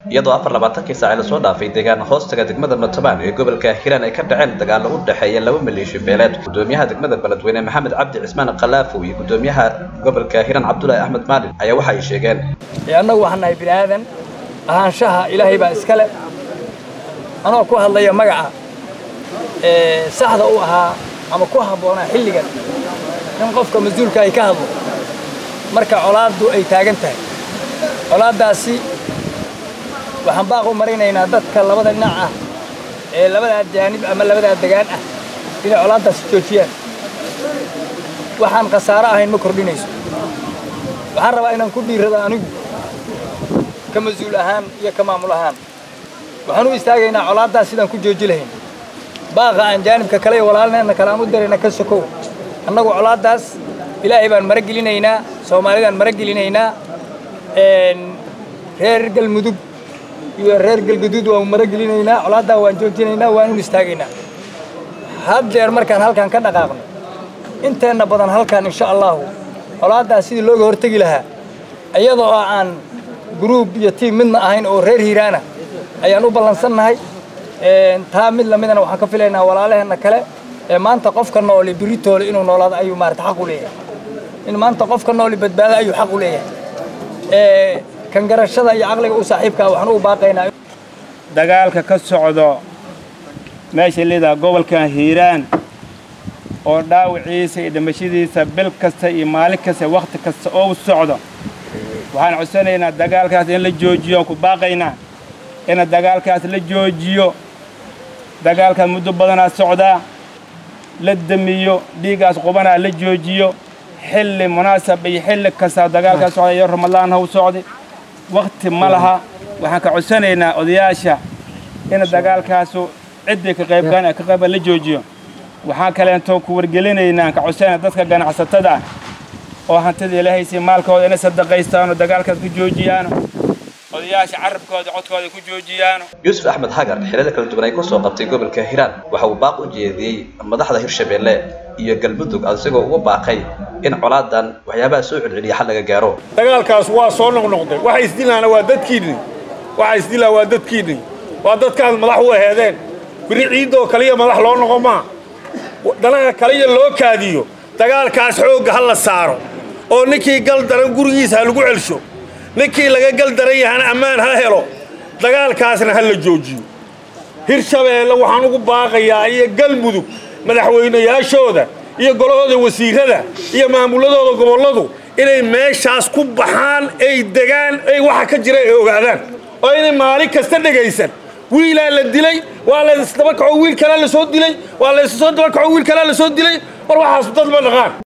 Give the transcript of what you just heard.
iyadoo 24 saac la soo dhaafay deegaan hoostaga degmada Matabaan ee gobolka Hiiraan ay ka dhaceen dagaalo u dhaxeeya laba maleeshiyo beeleed gudoomiyaha degmada Beledweyne Maxamed Cabdi Cismaan Qalaafo iyo gudoomiyaha gobolka Hiiraan Cabdullaahi Axmed Maalin ayaa waxa ay sheegeen annagu waxaan nahay bini'aadan ahaanshaha Ilaahay baa iska leh anoo ku hadlaya magaca saxda u ahaa ama ku haboona xilligan in qofka mas'uulka ay ka hadlo marka colaadu ay taagan tahay colaadaasi waxaan baaq u marinaynaa dadka labada dhinac ah ee labada jaanib ama labada degaan ah inay colaadaasi joojiyaan waxaan khasaaro ahayn ma kordhinayso waxaan rabaa inaan ku dhiirado anigu ka mas'uul ahaan iyo ka maamul ahaan waxaan u istaagaynaa colaadaas sidaan ku jooji lahayn baaqa aan jaanibka kale walaalneena kale aan u dirayna ka sokow annagu colaadaas Ilaahay baan maragelinaynaa Soomaalidaan maragelinaynaa reer galmudug iyo reer galguduud waan maragelinaynaa colaada waan joojinaynaa waan u istaagaynaa haddeer markaan halkan ka dhaqaaqno inteena badan halkan insha Allah colaada sidii looga hortagi lahaa iyadoo aan group iyo team midna ahayn oo reer Hiiraana ayaan u ballansanahay taa mid lamidana waxaan ka filaynaa walaalaheena kale ee maanta qofka nool biritoole inuu noolaado ayuu maarta xaq u leeyahay in maanta qofka nool badbaado ayuu xaq u leeyahay kan garashada iyo aqliga u saaxiibka waxaan u baaqaynaa dagaalka ka socdo meesha leedaha gobolka Hiiraan oo dhaawiciisa iyo dhimashadiisa bil kasta iyo maalin kasta waqti kasta oo socdo waxaan codsanaynaa dagaalkaas in la joojiyo ku baaqaynaa in dagaalkaas la joojiyo dagaalka muddo badan socda la damiyo dhiigaas qubana la joojiyo xilli munaasab iyo xilli kasta dagaalkaas socda Ramadaan ha u socdo waqti malaha waxaan ka codsanaynaa odayaasha in dagaalkaas cid ka qayb la joojiyo waxaan kale inta ku wargelinaynaa ka codsanaynaa dadka ganacsatada oo hantida Ilaahay si maalkooda in sadaqaystaan dagaalkaas ku joojiyaan odayaasha carabkooda codkooda ku joojiyaan Yuusuf Axmed Hagar xilada kala duwan ay ku soo qabtay gobolka Hiiraan waxa uu baaq u jeediyay madaxda Hirshabeelle iyo Galmudug asagoo ugu baaqay in colaadan waxyaabaha soo celceliya xal laga gaaro dagaalkaas waa soo noqnoqday waxa isdilaana waa dadkiidin waa dadkaas madax u aheedeen biri ciido kaliya madax loo noqo ma danaga kaliya loo kaadiyo dagaalkaas xoog hal la saaro oo ninkii gal daran gurigiisa lagu celsho ninkii laga gal daran yahay amaan ha helo dagaalkaasna hal la joojiyo Hirshabeelle waxaan ugu baaqayaa iyo Galmudug madaxweynayaashooda iyo golahooda wasiirada iyo maamuladooda goboladu inay meeshaas ku baxaan ay degaan ay waxa ka jira ay ogaadaan oo inay maalin kasta dhageysan wiil la dilay waa la isdaba kaco wiil kale la soo dilay waa la soo daba kaco wiil kale la soo dilay war waxaas dad ma dhaqaan